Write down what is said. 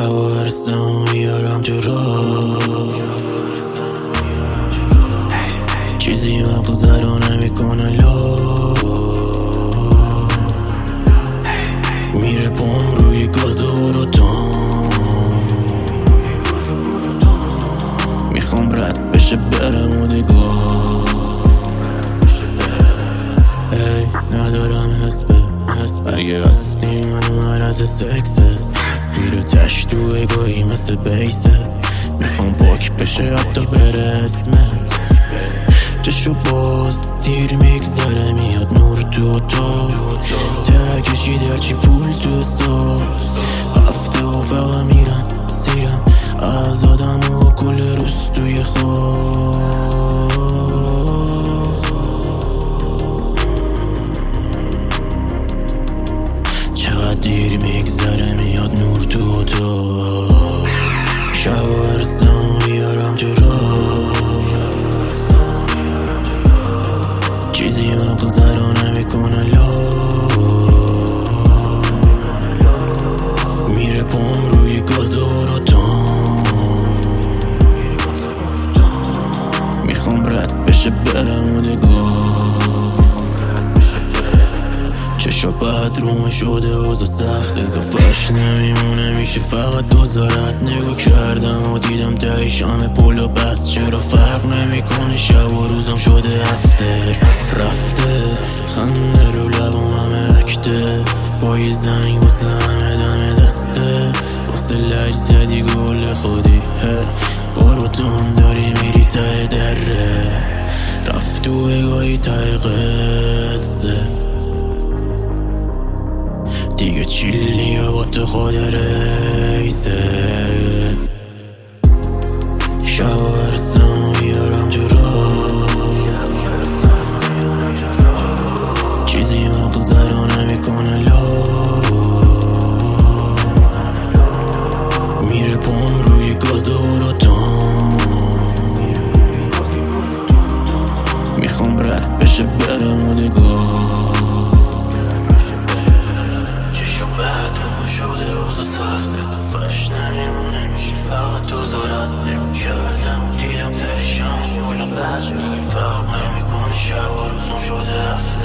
شب و هرستم میارم تو راه، چیزی مغزه رو نمیکنه لا، میره پام روی گاز و روتان، میخوام رد بشه برم و دگاه. ندارم حسب اگه قصدی من مرز سکسه، میره تش تو اگاهی مثل بیسه، میخوام پاک بشه حتی بره اسمت. چشو باز دیر میگذره میاد نور تو اتاق، ته کشید هرچی پول تو حساب، هفته و فقط میرن سیرم از آدم و کل روز توی خواب. چقدر دیر میگذره میاد نور تو اتاق، شب و هرستم میارم تو راه، چیزی مغزه رو نمیکنه لا، میره پام روی گاز و روتان، میخوام رد بشه برم و دگاه. چشا بعد روم شده اوزا سخت، اضافهش نمیمونه میشه فقط دوزارت. نگاه کردم و دیدم تایی شام پولو بست، چرا فرق نمیکنه شب و روزم شده هفته رفته. خنده رو لبم همه اکته، با یه زنگ واسه همه دم دسته، واسه لج زدی گل خودی برو تو هم داری میری ته دره، رفت تو اگاهی ته قصه، دیگه چیلی با تو خود ریسه. شب و هرستم میارم تو راه، چیزی مغزه رو نمیکنه لا، میره پام روی گاز و روتان، میخوام رد بشه برم و دگاه. بعد رو شده اوزا سخت، اضافهش نمیمونه میشه فقط دوزارت. نگو کردم دیدم دشم یولا بس، فرق نمیکنه شب و روزم شده هفته.